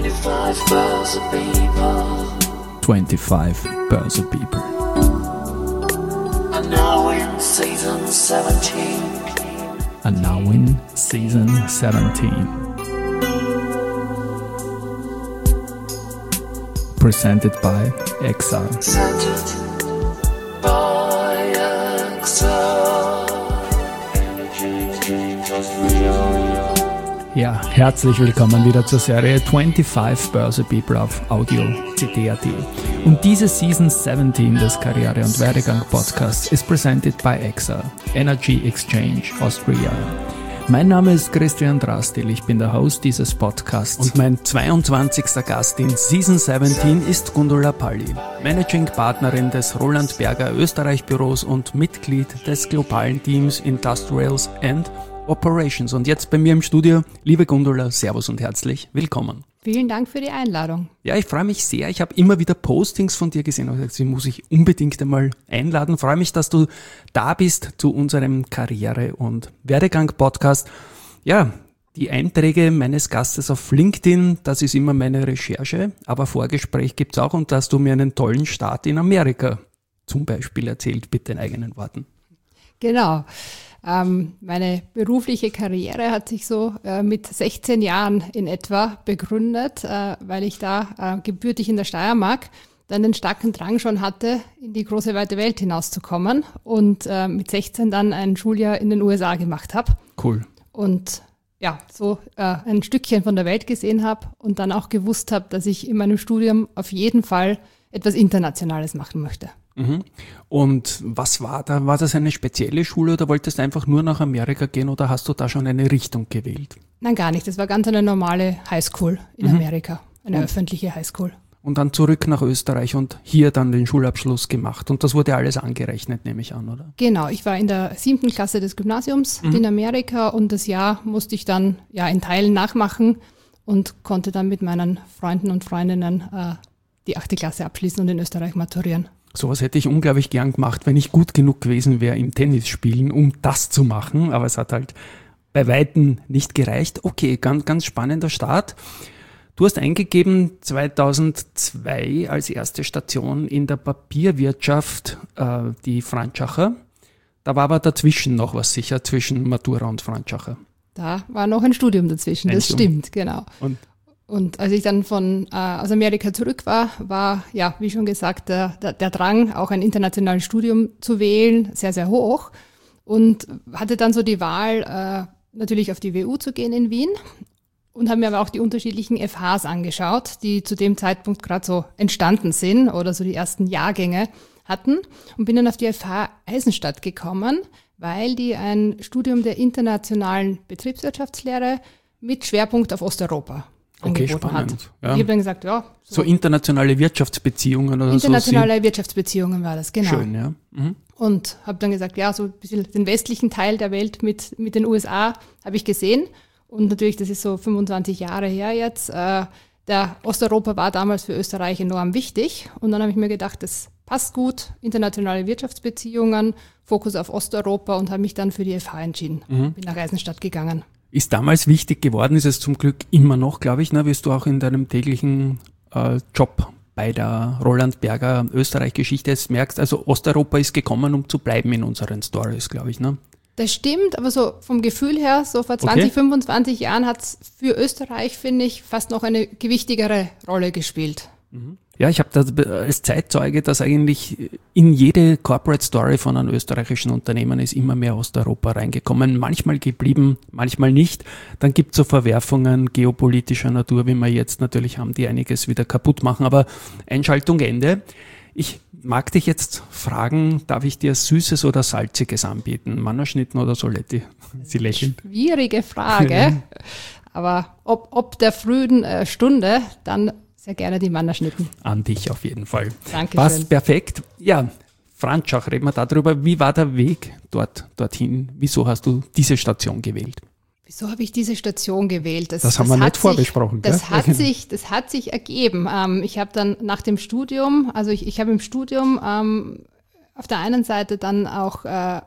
25 Börse People. 25 Börse People. And now in season 17. And now in season 17. Presented by Exile. Presented by Exile. Ja, herzlich willkommen wieder zur Serie 25 Börse People auf Audio CD.at. Und diese Season 17 des Karriere- und Werdegang-Podcasts ist presented by Exile, Energy Exchange Austria. Mein Name ist Christian Drastil, ich bin der Host dieses Podcasts und mein 22. Gast in Season 17 ist Gundula Palli, Managing Partnerin des Roland Berger Österreich Büros und Mitglied des globalen Teams Industrials and Operations. Und jetzt bei mir im Studio, liebe Gundula, Servus und herzlich willkommen. Vielen Dank für die Einladung. Ja, ich freue mich sehr. Ich habe immer wieder Postings von dir gesehen und gesagt, sie muss ich unbedingt einmal einladen. Freue mich, dass du da bist zu unserem Karriere- und Werdegang-Podcast. Ja, die Einträge meines Gastes auf LinkedIn, das ist immer meine Recherche, aber Vorgespräch gibt's auch und da hast du mir einen tollen Start in Amerika zum Beispiel erzählt, bitte in eigenen Worten. Genau. Meine berufliche Karriere hat sich so mit 16 Jahren in etwa begründet, weil ich da gebürtig in der Steiermark dann den starken Drang schon hatte, in die große weite Welt hinauszukommen und mit 16 dann ein Schuljahr in den USA gemacht habe. Cool. Und ja, so ein Stückchen von der Welt gesehen habe und dann auch gewusst habe, dass ich in meinem Studium auf jeden Fall etwas Internationales machen möchte. Mhm. Und was war da? War das eine spezielle Schule oder wolltest du einfach nur nach Amerika gehen oder hast du da schon eine Richtung gewählt? Nein, gar nicht. Das war ganz eine normale Highschool in Amerika, eine öffentliche Highschool. Und dann zurück nach Österreich und hier dann den Schulabschluss gemacht. Und das wurde alles angerechnet, nehme ich an, oder? Genau, ich war in der 7. Klasse des Gymnasiums in Amerika und das Jahr musste ich dann ja in Teilen nachmachen und konnte dann mit meinen Freunden und Freundinnen die 8. Klasse abschließen und in Österreich maturieren. Sowas hätte ich unglaublich gern gemacht, wenn ich gut genug gewesen wäre im Tennisspielen, um das zu machen. Aber es hat halt bei Weitem nicht gereicht. Okay, ganz spannender Start. Du hast eingegeben 2002 als erste Station in der Papierwirtschaft die Franschacher. Da war aber dazwischen noch was sicher, zwischen Matura und Franschacher. Da war noch ein Studium dazwischen, das stimmt, genau. Und als ich dann aus Amerika zurück war, ja, wie schon gesagt, der Drang, auch ein internationales Studium zu wählen, sehr, sehr hoch. Und hatte dann so die Wahl, natürlich auf die WU zu gehen in Wien. Und habe mir aber auch die unterschiedlichen FHs angeschaut, die zu dem Zeitpunkt gerade so entstanden sind oder so die ersten Jahrgänge hatten. Und bin dann auf die FH Eisenstadt gekommen, weil die ein Studium der internationalen Betriebswirtschaftslehre mit Schwerpunkt auf Osteuropa angeboten hat. Ja. Ich habe dann gesagt, ja. So internationale Wirtschaftsbeziehungen oder so. Internationale Wirtschaftsbeziehungen war das, genau. Schön, ja. Mhm. Und habe dann gesagt, ja, so ein bisschen den westlichen Teil der Welt mit den USA habe ich gesehen. Und natürlich, das ist so 25 Jahre her jetzt. Der Osteuropa war damals für Österreich enorm wichtig. Und dann habe ich mir gedacht, das passt gut, internationale Wirtschaftsbeziehungen, Fokus auf Osteuropa und habe mich dann für die FH entschieden. Bin nach Eisenstadt gegangen. Ist damals wichtig geworden, ist es zum Glück immer noch, glaube ich, ne? Wirst du auch in deinem täglichen Job bei der Roland Berger Österreich-Geschichte jetzt merkst, also Osteuropa ist gekommen, um zu bleiben in unseren Stories, glaube ich, ne? Das stimmt, aber so vom Gefühl her, so vor 20, 25 Jahren hat es für Österreich, finde ich, fast noch eine gewichtigere Rolle gespielt. Ja, ich habe da als Zeitzeuge, dass eigentlich in jede Corporate Story von einem österreichischen Unternehmen ist immer mehr Osteuropa reingekommen, manchmal geblieben, manchmal nicht. Dann gibt es so Verwerfungen geopolitischer Natur, wie wir jetzt natürlich haben, die einiges wieder kaputt machen, aber Einschaltung Ende. Ich mag dich jetzt fragen, darf ich dir Süßes oder Salziges anbieten? Mannerschnitten oder Soletti? Sie lächeln. Schwierige Frage, aber ob der frühen Stunde, dann sehr gerne die Mannerschnitten. An dich auf jeden Fall. Dankeschön. Passt perfekt. Ja, Franschach, reden wir darüber. Wie war der Weg dorthin? Wieso hast du diese Station gewählt? Wieso habe ich diese Station gewählt? Das haben wir nicht vorbesprochen. Das hat sich ergeben. Ich habe dann nach dem Studium, also ich habe im Studium auf der einen Seite dann auch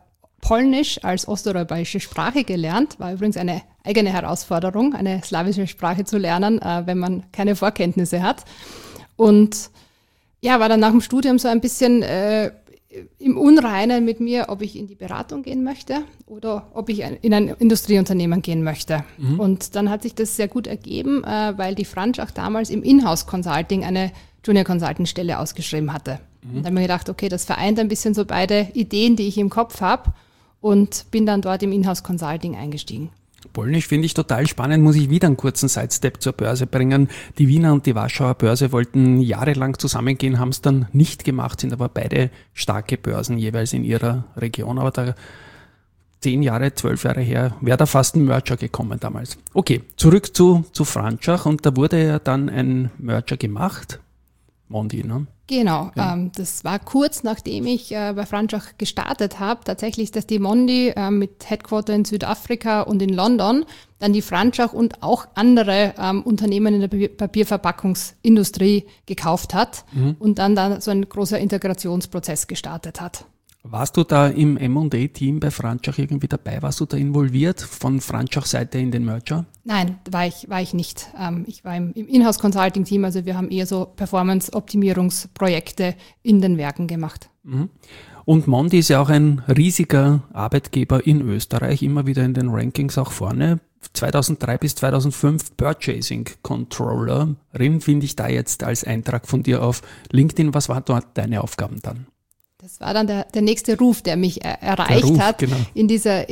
Polnisch als osteuropäische Sprache gelernt. War übrigens eine eigene Herausforderung, eine slawische Sprache zu lernen, wenn man keine Vorkenntnisse hat. Und ja, war dann nach dem Studium so ein bisschen im Unreinen mit mir, ob ich in die Beratung gehen möchte oder ob ich in ein Industrieunternehmen gehen möchte. Und dann hat sich das sehr gut ergeben, weil die Franchach damals im Inhouse-Consulting eine Junior-Consultant-Stelle ausgeschrieben hatte. Und dann habe ich mir gedacht, okay, das vereint ein bisschen so beide Ideen, die ich im Kopf habe, und bin dann dort im Inhouse-Consulting eingestiegen. Polnisch finde ich total spannend, muss ich wieder einen kurzen Sidestep zur Börse bringen. Die Wiener und die Warschauer Börse wollten jahrelang zusammengehen, haben es dann nicht gemacht, sind aber beide starke Börsen jeweils in ihrer Region. Aber da 10 Jahre, 12 Jahre her, wäre da fast ein Merger gekommen damals. Okay, zurück zu Franchach, und da wurde ja dann ein Merger gemacht. Mondi, ne? Genau, ja. Das war kurz nachdem ich bei Franchach gestartet habe, tatsächlich, dass die Mondi mit Headquarter in Südafrika und in London dann die Franchach und auch andere Unternehmen in der Papierverpackungsindustrie gekauft hat und dann da so ein großer Integrationsprozess gestartet hat. Warst du da im M&A-Team bei Franchach irgendwie dabei? Warst du da involviert von Franchach-Seite in den Merger? Nein, war ich nicht. Ich war im Inhouse-Consulting-Team, also wir haben eher so Performance-Optimierungsprojekte in den Werken gemacht. Und Mondi ist ja auch ein riesiger Arbeitgeber in Österreich, immer wieder in den Rankings auch vorne. 2003 bis 2005 Purchasing Controllerin, finde ich da jetzt als Eintrag von dir auf LinkedIn. Was waren dort deine Aufgaben dann? Das war dann der nächste Ruf, der mich erreicht hat, genau. in dieser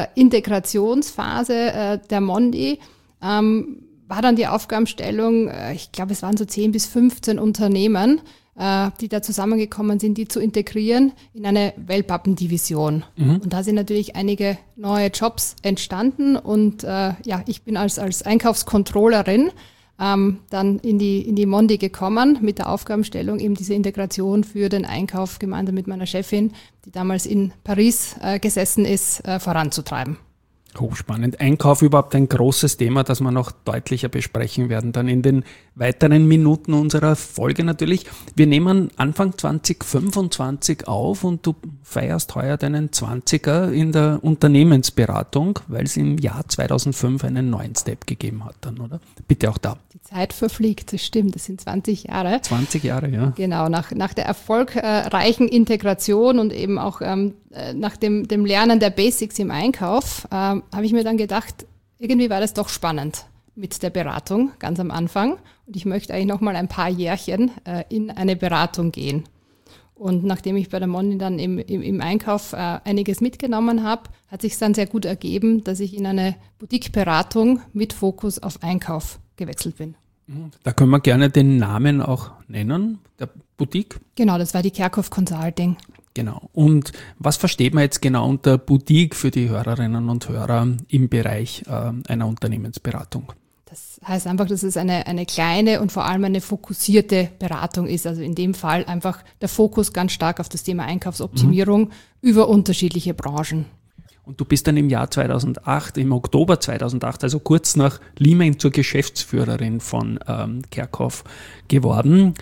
Integrationsphase der Mondi. War dann die Aufgabenstellung, ich glaube, es waren so 10 bis 15 Unternehmen, die da zusammengekommen sind, die zu integrieren in eine Wellpappendivision. Und da sind natürlich einige neue Jobs entstanden, und ich bin als Einkaufscontrollerin dann in die Mondi gekommen mit der Aufgabenstellung, eben diese Integration für den Einkauf gemeinsam mit meiner Chefin, die damals in Paris gesessen ist, voranzutreiben. Hochspannend. Einkauf überhaupt ein großes Thema, das wir noch deutlicher besprechen werden, dann in den weiteren Minuten unserer Folge natürlich. Wir nehmen Anfang 2025 auf, und du feierst heuer deinen 20er in der Unternehmensberatung, weil es im Jahr 2005 einen neuen Step gegeben hat dann, oder? Bitte auch da. Die Zeit verfliegt, das stimmt, das sind 20 Jahre. 20 Jahre, ja. Genau, nach der erfolgreichen Integration und eben auch nach dem Lernen der Basics im Einkauf, habe ich mir dann gedacht, irgendwie war das doch spannend mit der Beratung ganz am Anfang, und ich möchte eigentlich noch mal ein paar Jährchen in eine Beratung gehen. Und nachdem ich bei der Mondi dann im Einkauf einiges mitgenommen habe, hat sich dann sehr gut ergeben, dass ich in eine Boutique-Beratung mit Fokus auf Einkauf gewechselt bin. Da können wir gerne den Namen auch nennen, der Boutique. Genau, das war die Kerkhoff Consulting. Genau. Und was versteht man jetzt genau unter Boutique für die Hörerinnen und Hörer im Bereich einer Unternehmensberatung? Das heißt einfach, dass es eine kleine und vor allem eine fokussierte Beratung ist. Also in dem Fall einfach der Fokus ganz stark auf das Thema Einkaufsoptimierung über unterschiedliche Branchen. Und du bist dann im Jahr 2008, im Oktober 2008, also kurz nach Lehman, zur Geschäftsführerin von Kerkhoff geworden.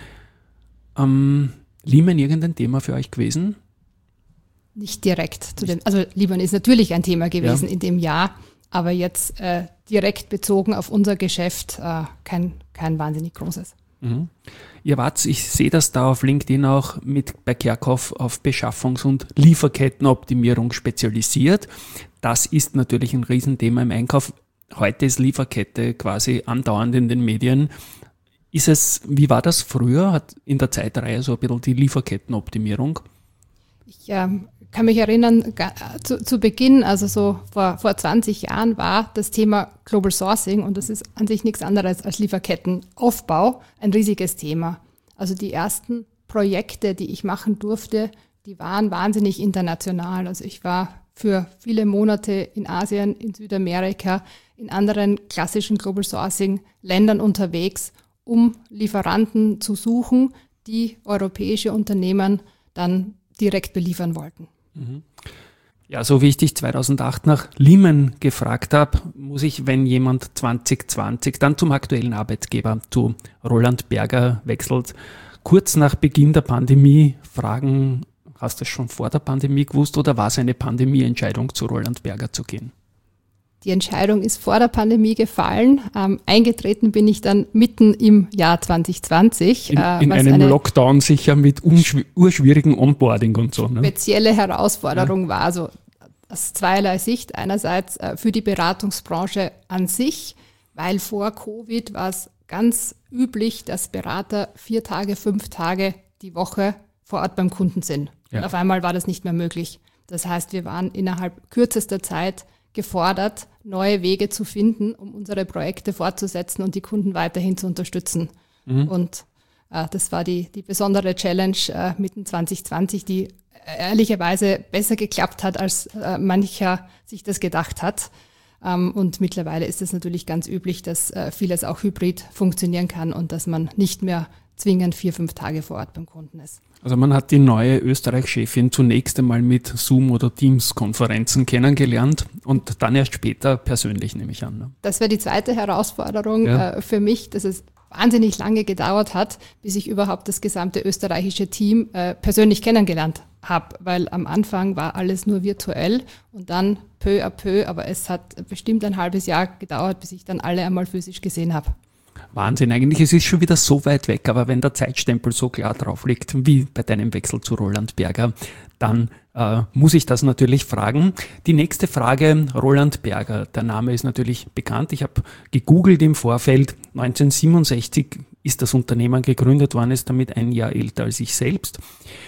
Lehman irgendein Thema für euch gewesen? Nicht direkt. Also Lehman ist natürlich ein Thema gewesen in dem Jahr, aber jetzt direkt bezogen auf unser Geschäft kein wahnsinnig großes. Ihr wart, ich sehe das da auf LinkedIn auch, bei Kerkhoff auf Beschaffungs- und Lieferkettenoptimierung spezialisiert. Das ist natürlich ein Riesenthema im Einkauf. Heute ist Lieferkette quasi andauernd in den Medien. Wie war das früher? Hat in der Zeitreihe so ein bisschen die Lieferkettenoptimierung? Ich kann mich erinnern, zu Beginn, also so vor 20 Jahren, war das Thema Global Sourcing, und das ist an sich nichts anderes als Lieferkettenaufbau, ein riesiges Thema. Also die ersten Projekte, die ich machen durfte, die waren wahnsinnig international. Also ich war für viele Monate in Asien, in Südamerika, in anderen klassischen Global Sourcing Ländern unterwegs, um Lieferanten zu suchen, die europäische Unternehmen dann direkt beliefern wollten. Ja, so wie ich dich 2008 nach Lehman gefragt habe, muss ich, wenn jemand 2020 dann zum aktuellen Arbeitgeber, zu Roland Berger wechselt, kurz nach Beginn der Pandemie fragen, Hast du es schon vor der Pandemie gewusst oder war es eine Pandemieentscheidung, zu Roland Berger zu gehen? Die Entscheidung ist vor der Pandemie gefallen. Eingetreten bin ich dann mitten im Jahr 2020. In einem Lockdown sicher mit urschwierigen Onboarding und so. Ne? Spezielle Herausforderung war also aus zweierlei Sicht. Einerseits für die Beratungsbranche an sich, weil vor Covid war es ganz üblich, dass Berater 4 Tage, 5 Tage die Woche vor Ort beim Kunden sind. Ja. Und auf einmal war das nicht mehr möglich. Das heißt, wir waren innerhalb kürzester Zeit gefordert, neue Wege zu finden, um unsere Projekte fortzusetzen und die Kunden weiterhin zu unterstützen. Und das war die besondere Challenge mitten 2020, die ehrlicherweise besser geklappt hat, als mancher sich das gedacht hat. Und mittlerweile ist es natürlich ganz üblich, dass vieles auch hybrid funktionieren kann und dass man nicht mehr zwingend 4, 5 Tage vor Ort beim Kunden ist. Also man hat die neue Österreich-Chefin zunächst einmal mit Zoom- oder Teams-Konferenzen kennengelernt und dann erst später persönlich, nehme ich an. Ne? Das wäre die zweite Herausforderung für mich, dass es wahnsinnig lange gedauert hat, bis ich überhaupt das gesamte österreichische Team persönlich kennengelernt habe, weil am Anfang war alles nur virtuell und dann peu à peu, aber es hat bestimmt ein halbes Jahr gedauert, bis ich dann alle einmal physisch gesehen habe. Wahnsinn, eigentlich, es ist schon wieder so weit weg, aber wenn der Zeitstempel so klar drauf liegt, wie bei deinem Wechsel zu Roland Berger, dann muss ich das natürlich fragen. Die nächste Frage, Roland Berger, der Name ist natürlich bekannt. Ich habe gegoogelt im Vorfeld, 1967 ist das Unternehmen gegründet worden, ist damit ein Jahr älter als ich selbst.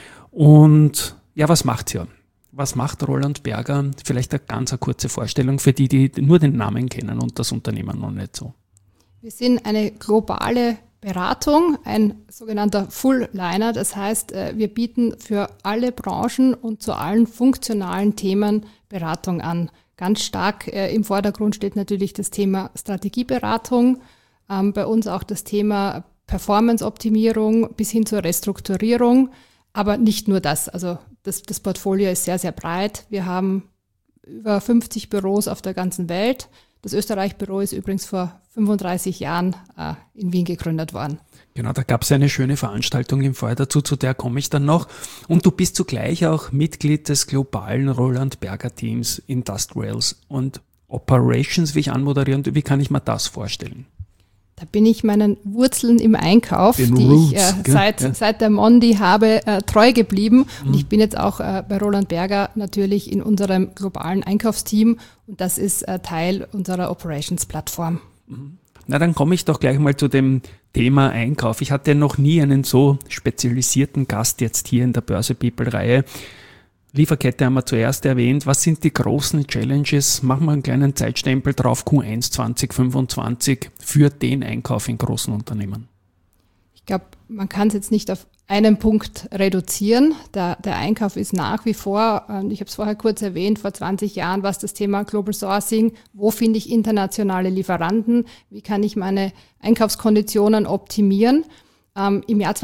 Und ja, was macht's ja? Was macht Roland Berger? Vielleicht eine ganz kurze Vorstellung für die, die nur den Namen kennen und das Unternehmen noch nicht so. Wir sind eine globale Beratung, ein sogenannter Full-Liner. Das heißt, wir bieten für alle Branchen und zu allen funktionalen Themen Beratung an. Ganz stark im Vordergrund steht natürlich das Thema Strategieberatung, bei uns auch das Thema Performance-Optimierung bis hin zur Restrukturierung. Aber nicht nur das. Also das Portfolio ist sehr, sehr breit. Wir haben über 50 Büros auf der ganzen Welt. Das Österreich-Büro ist übrigens vor 35 Jahren in Wien gegründet worden. Genau, da gab es eine schöne Veranstaltung im Vorjahr dazu, zu der komme ich dann noch. Und du bist zugleich auch Mitglied des globalen Roland Berger Teams Industrials und Operations, wie ich anmoderiere. Und wie kann ich mir das vorstellen? Da bin ich meinen Wurzeln im Einkauf, Den die Roots, ich seit der Mondi habe, treu geblieben. Und ich bin jetzt auch bei Roland Berger natürlich in unserem globalen Einkaufsteam und das ist Teil unserer Operations-Plattform. Na, dann komme ich doch gleich mal zu dem Thema Einkauf. Ich hatte noch nie einen so spezialisierten Gast jetzt hier in der Börse People-Reihe. Lieferkette haben wir zuerst erwähnt. Was sind die großen Challenges? Machen wir einen kleinen Zeitstempel drauf, Q1 2025 für den Einkauf in großen Unternehmen. Ich glaube, man kann es jetzt nicht auf einen Punkt reduzieren. Der Einkauf ist nach wie vor, ich habe es vorher kurz erwähnt, vor 20 Jahren war es das Thema Global Sourcing. Wo finde ich internationale Lieferanten? Wie kann ich meine Einkaufskonditionen optimieren? Im Jahr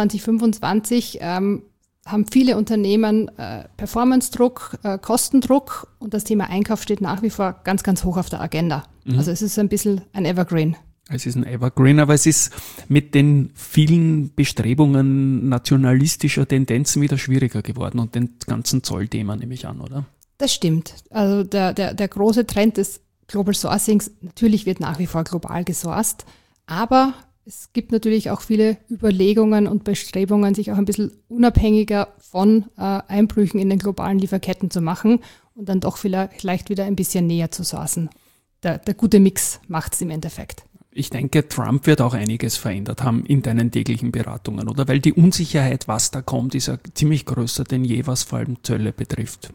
2025 haben viele Unternehmen Performance-Druck, Kostendruck und das Thema Einkauf steht nach wie vor ganz, ganz hoch auf der Agenda. Also es ist ein bisschen ein Evergreen. Es ist ein Evergreen, aber es ist mit den vielen Bestrebungen nationalistischer Tendenzen wieder schwieriger geworden und den ganzen Zollthema nehme ich an, oder? Das stimmt. Also der große Trend des Global Sourcings, natürlich wird nach wie vor global gesourced, aber es gibt natürlich auch viele Überlegungen und Bestrebungen, sich auch ein bisschen unabhängiger von Einbrüchen in den globalen Lieferketten zu machen und dann doch vielleicht wieder ein bisschen näher zu sourcen. Der gute Mix macht es im Endeffekt. Ich denke, Trump wird auch einiges verändert haben in deinen täglichen Beratungen, oder? Weil die Unsicherheit, was da kommt, ist ja ziemlich größer denn je, was vor allem Zölle betrifft.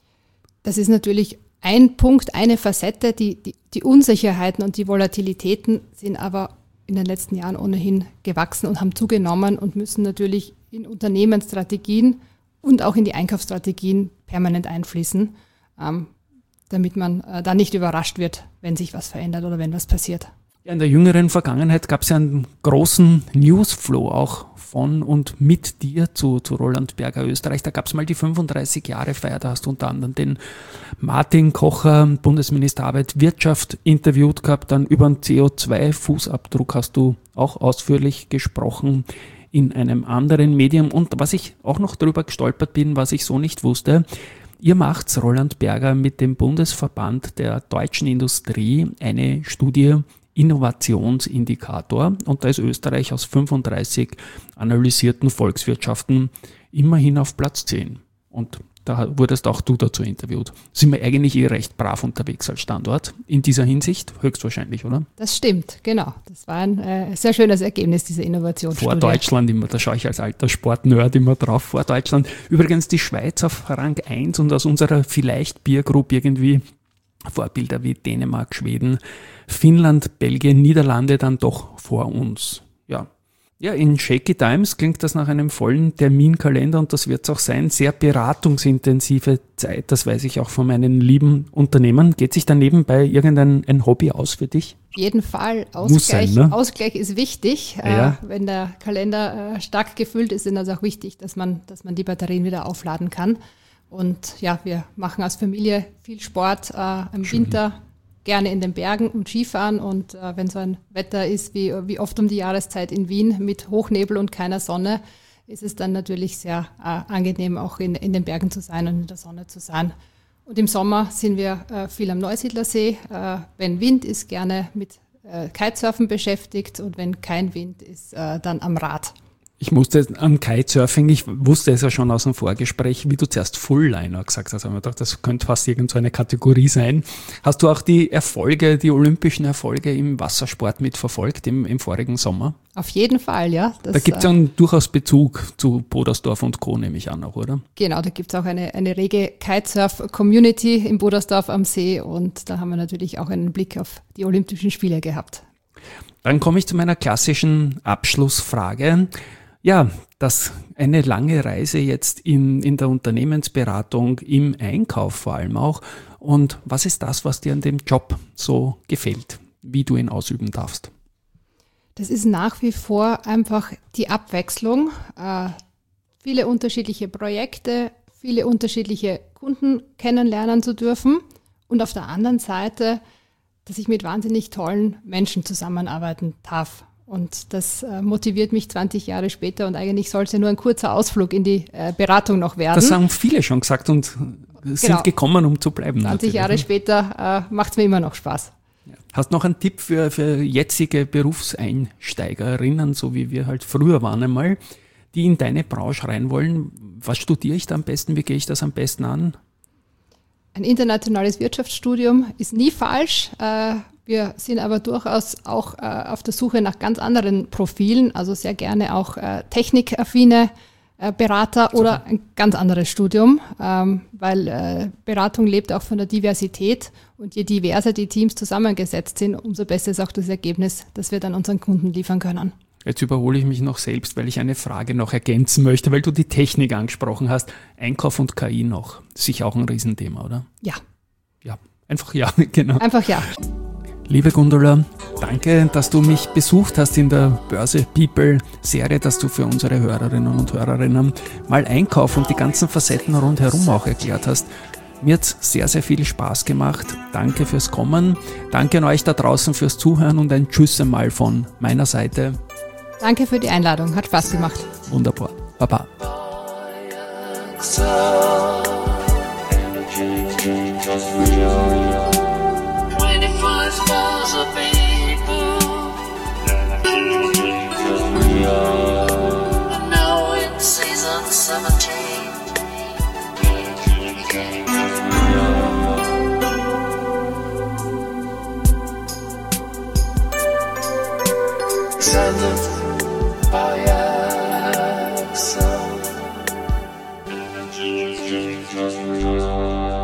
Das ist natürlich ein Punkt, eine Facette. Die Unsicherheiten und die Volatilitäten sind aber in den letzten Jahren ohnehin gewachsen und haben zugenommen und müssen natürlich in Unternehmensstrategien und auch in die Einkaufsstrategien permanent einfließen, damit man da nicht überrascht wird, wenn sich was verändert oder wenn was passiert. Ja, in der jüngeren Vergangenheit gab es ja einen großen Newsflow auch von und mit dir zu Roland Berger Österreich. Da gab es mal die 35-Jahre-Feier, da hast du unter anderem den Martin Kocher, Bundesminister Arbeit, Wirtschaft, interviewt gehabt, dann über den CO2-Fußabdruck hast du auch ausführlich gesprochen in einem anderen Medium. Und was ich auch noch drüber gestolpert bin, was ich so nicht wusste, ihr macht, Roland Berger, mit dem Bundesverband der deutschen Industrie eine Studie Innovationsindikator, und da ist Österreich aus 35 analysierten Volkswirtschaften immerhin auf Platz 10. Und da wurdest auch du dazu interviewt. Sind wir eigentlich recht brav unterwegs als Standort in dieser Hinsicht? Höchstwahrscheinlich, oder? Das stimmt, genau. Das war ein sehr schönes Ergebnis, diese Innovationsstudie. Vor Deutschland immer, da schaue ich als alter Sportnerd immer drauf, vor Deutschland. Übrigens die Schweiz auf Rang 1 und aus unserer vielleicht Peer Group irgendwie Vorbilder wie Dänemark, Schweden, Finnland, Belgien, Niederlande dann doch vor uns. Ja, in Shaky Times klingt das nach einem vollen Terminkalender, und das wird es auch sein. Sehr beratungsintensive Zeit, das weiß ich auch von meinen lieben Unternehmern. Geht sich da nebenbei irgendein Hobby aus für dich? Auf jeden Fall. Ausgleich, sein, ne? Ausgleich ist wichtig. Ja. Wenn der Kalender stark gefüllt ist, ist es auch wichtig, dass man die Batterien wieder aufladen kann. Und ja, wir machen als Familie viel Sport im Winter, gerne in den Bergen und Skifahren, und wenn so ein Wetter ist wie oft um die Jahreszeit in Wien mit Hochnebel und keiner Sonne, ist es dann natürlich sehr angenehm, auch in den Bergen zu sein und in der Sonne zu sein. Und im Sommer sind wir viel am Neusiedlersee. Wenn Wind ist, gerne mit Kitesurfen beschäftigt, und wenn kein Wind ist, dann am Rad. Ich musste am Kitesurfing, ich wusste es ja schon aus dem Vorgespräch, wie du zuerst Full-Liner gesagt hast, aber ich dachte, das könnte fast irgend so eine Kategorie sein. Hast du auch die olympischen Erfolge im Wassersport mitverfolgt im vorigen Sommer? Auf jeden Fall, ja. Da gibt es dann durchaus Bezug zu Bodersdorf und Co., nehme ich an auch, oder? Genau, da gibt es auch eine rege Kitesurf-Community in Bodersdorf am See, und da haben wir natürlich auch einen Blick auf die Olympischen Spiele gehabt. Dann komme ich zu meiner klassischen Abschlussfrage. Ja, eine lange Reise jetzt in der Unternehmensberatung, im Einkauf vor allem auch. Und was ist das, was dir an dem Job so gefällt, wie du ihn ausüben darfst? Das ist nach wie vor einfach die Abwechslung. Viele unterschiedliche Projekte, viele unterschiedliche Kunden kennenlernen zu dürfen. Und auf der anderen Seite, dass ich mit wahnsinnig tollen Menschen zusammenarbeiten darf. Und das motiviert mich 20 Jahre später, und eigentlich soll es ja nur ein kurzer Ausflug in die Beratung noch werden. Das haben viele schon gesagt und sind gekommen, um zu bleiben. 20 Jahre später macht es mir immer noch Spaß. Hast du noch einen Tipp für jetzige Berufseinsteigerinnen, so wie wir halt früher waren einmal, die in deine Branche rein wollen? Was studiere ich da am besten? Wie gehe ich das am besten an? Ein internationales Wirtschaftsstudium ist nie falsch. Wir sind aber durchaus auch auf der Suche nach ganz anderen Profilen, also sehr gerne auch technikaffine Berater oder ein ganz anderes Studium, weil Beratung lebt auch von der Diversität, und je diverser die Teams zusammengesetzt sind, umso besser ist auch das Ergebnis, das wir dann unseren Kunden liefern können. Jetzt überhole ich mich noch selbst, weil ich eine Frage noch ergänzen möchte, weil du die Technik angesprochen hast. Einkauf und KI noch. Sicher auch ein Riesenthema, oder? Ja. Ja, einfach ja, genau. Einfach ja. Liebe Gundula, danke, dass du mich besucht hast in der Börse People Serie, dass du für unsere Hörerinnen und Hörerinnen mal Einkauf und die ganzen Facetten rundherum auch erklärt hast. Mir hat es sehr, sehr viel Spaß gemacht. Danke fürs Kommen. Danke an euch da draußen fürs Zuhören, und ein Tschüss einmal von meiner Seite. Danke für die Einladung, hat Spaß gemacht. Wunderbar. Baba. Presented by Axel.